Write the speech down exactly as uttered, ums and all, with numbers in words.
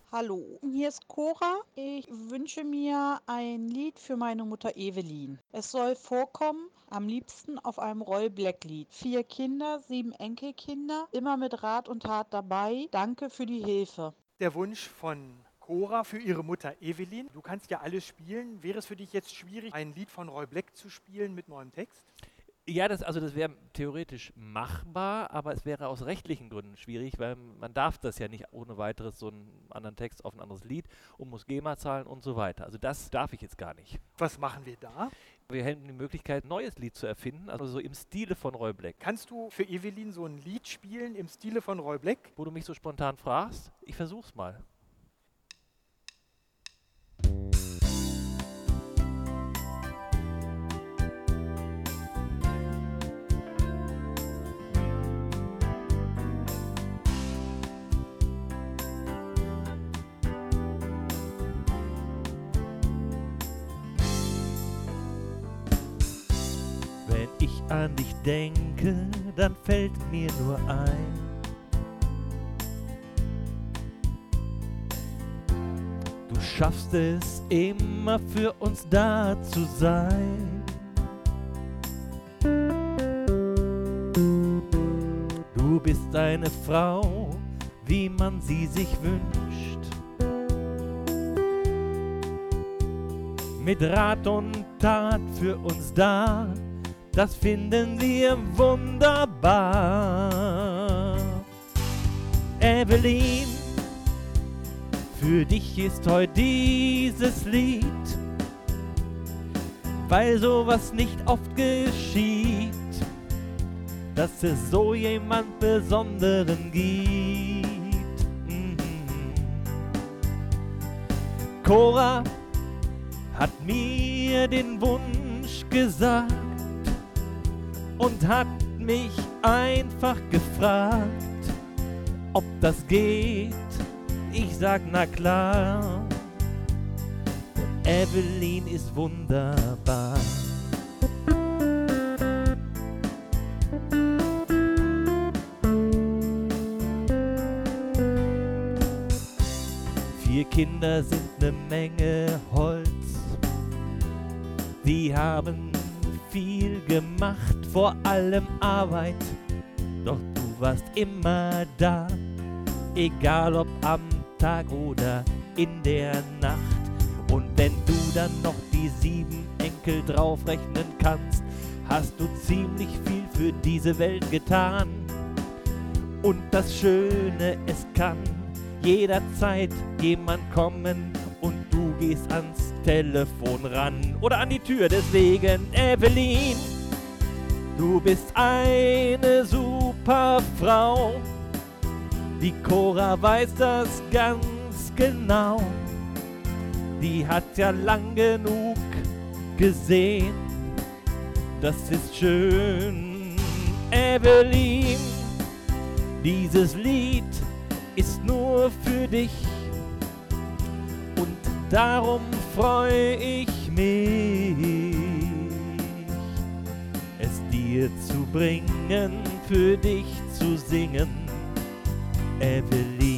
Hallo, hier ist Cora. Ich wünsche mir ein Lied für meine Mutter Evelyn. Es soll vorkommen, am liebsten auf einem Roll-Black-Lied. Vier Kinder, sieben Enkelkinder, immer mit Rat und Tat dabei. Danke für die Hilfe. Der Wunsch von Cora für ihre Mutter Evelyn. Du kannst ja alles spielen. Wäre es für dich jetzt schwierig, ein Lied von Roy Black zu spielen mit neuem Text? Ja, das, also das wäre theoretisch machbar, aber es wäre aus rechtlichen Gründen schwierig, weil man darf das ja nicht ohne weiteres so einen anderen Text auf ein anderes Lied und muss GEMA zahlen und so weiter. Also das darf ich jetzt gar nicht. Was machen wir da? Wir hätten die Möglichkeit, ein neues Lied zu erfinden, also so im Stile von Roy Black. Kannst du für Evelyn so ein Lied spielen im Stile von Roy Black? Wo du mich so spontan fragst, ich versuch's mal. Wenn ich an dich denke, dann fällt mir nur ein: Du schaffst es immer für uns da zu sein. Du bist eine Frau, wie man sie sich wünscht, mit Rat und Tat für uns da. Das finden wir wunderbar. Evelyn, für dich ist heute dieses Lied, weil sowas nicht oft geschieht, dass es so jemand Besonderen gibt. Mhm. Cora hat mir den Wunsch gesagt und hat mich einfach gefragt, ob das geht. Ich sag na klar, Evelyn ist wunderbar. Vier Kinder sind ne Menge Holz, die haben viel gemacht, vor allem Arbeit, doch du warst immer da, egal ob am Tag oder in der Nacht. Und wenn du dann noch die sieben Enkel draufrechnen kannst, hast du ziemlich viel für diese Welt getan. Und das Schöne, es kann jederzeit jemand kommen und du gehst ans Telefon ran oder an die Tür. Deswegen, Evelyn, du bist eine super Frau. Die Cora weiß das ganz genau. Die hat ja lang genug gesehen. Das ist schön, Evelyn. Dieses Lied ist nur für dich und darum freu ich mich, es dir zu bringen, für dich zu singen, Evelyn.